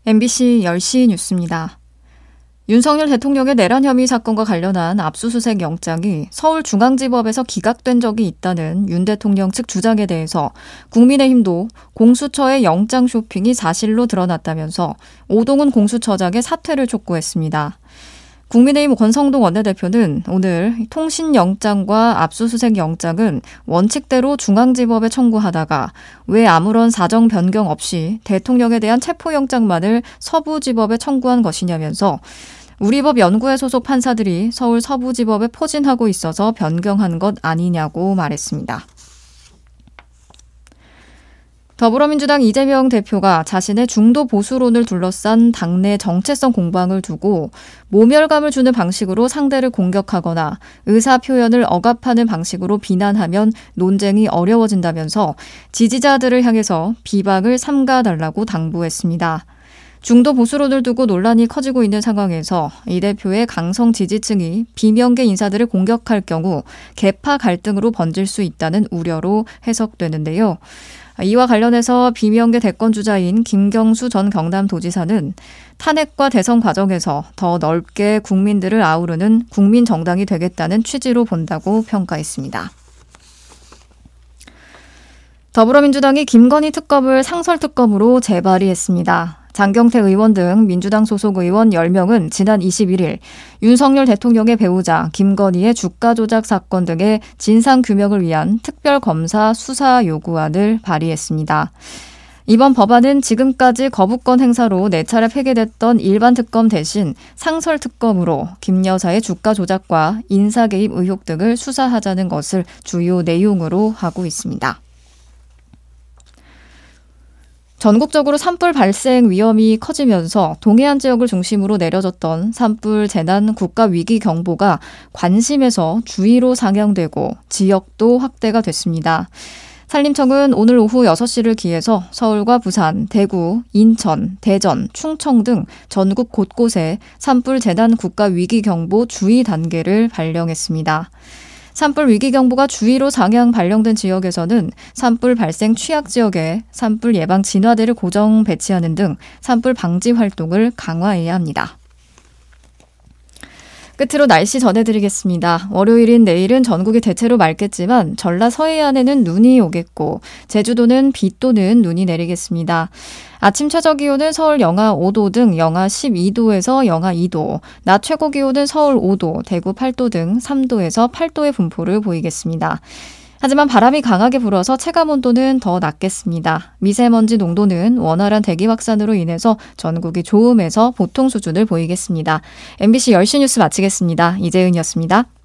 MBC 10시 뉴스입니다. 윤석열 대통령의 내란 혐의 사건과 관련한 압수수색 영장이 서울중앙지법에서 기각된 적이 있다는 윤 대통령 측 주장에 대해서 국민의힘도 공수처의 영장 쇼핑이 사실로 드러났다면서 오동훈 공수처장의 사퇴를 촉구했습니다. 국민의힘 권성동 원내대표는 오늘 통신영장과 압수수색 영장은 원칙대로 중앙지법에 청구하다가 왜 아무런 사정 변경 없이 대통령에 대한 체포영장만을 서부지법에 청구한 것이냐면서 우리 법 연구회 소속 판사들이 서울 서부지법에 포진하고 있어서 변경한 것 아니냐고 말했습니다. 더불어민주당 이재명 대표가 자신의 중도 보수론을 둘러싼 당내 정체성 공방을 두고 모멸감을 주는 방식으로 상대를 공격하거나 의사표현을 억압하는 방식으로 비난하면 논쟁이 어려워진다면서 지지자들을 향해서 비박을 삼가달라고 당부했습니다. 중도 보수론을 두고 논란이 커지고 있는 상황에서 이 대표의 강성 지지층이 비명계 인사들을 공격할 경우 계파 갈등으로 번질 수 있다는 우려로 해석되는데요. 이와 관련해서 비명계 대권주자인 김경수 전 경남도지사는 탄핵과 대선 과정에서 더 넓게 국민들을 아우르는 국민정당이 되겠다는 취지로 본다고 평가했습니다. 더불어민주당이 김건희 특검을 상설특검으로 재발의했습니다. 장경태 의원 등 민주당 소속 의원 10명은 지난 21일 윤석열 대통령의 배우자 김건희의 주가 조작 사건 등의 진상규명을 위한 특별검사 수사 요구안을 발의했습니다. 이번 법안은 지금까지 거부권 행사로 4차례 폐기됐던 일반 특검 대신 상설 특검으로 김 여사의 주가 조작과 인사 개입 의혹 등을 수사하자는 것을 주요 내용으로 하고 있습니다. 전국적으로 산불 발생 위험이 커지면서 동해안 지역을 중심으로 내려졌던 산불 재난 국가위기경보가 관심에서 주의로 상향되고 지역도 확대가 됐습니다. 산림청은 오늘 오후 6시를 기해서 서울과 부산, 대구, 인천, 대전, 충청 등 전국 곳곳에 산불 재난 국가위기경보 주의 단계를 발령했습니다. 산불 위기경보가 주의로 상향 발령된 지역에서는 산불 발생 취약 지역에 산불 예방 진화대를 고정 배치하는 등 산불 방지 활동을 강화해야 합니다. 끝으로 날씨 전해드리겠습니다. 월요일인 내일은 전국이 대체로 맑겠지만 전라 서해안에는 눈이 오겠고 제주도는 비 또는 눈이 내리겠습니다. 아침 최저기온은 서울 영하 5도 등 영하 12도에서 영하 2도, 낮 최고기온은 서울 5도, 대구 8도 등 3도에서 8도의 분포를 보이겠습니다. 하지만 바람이 강하게 불어서 체감온도는 더 낮겠습니다. 미세먼지 농도는 원활한 대기 확산으로 인해서 전국이 좋음에서 보통 수준을 보이겠습니다. MBC 10시 뉴스 마치겠습니다. 이재은이었습니다.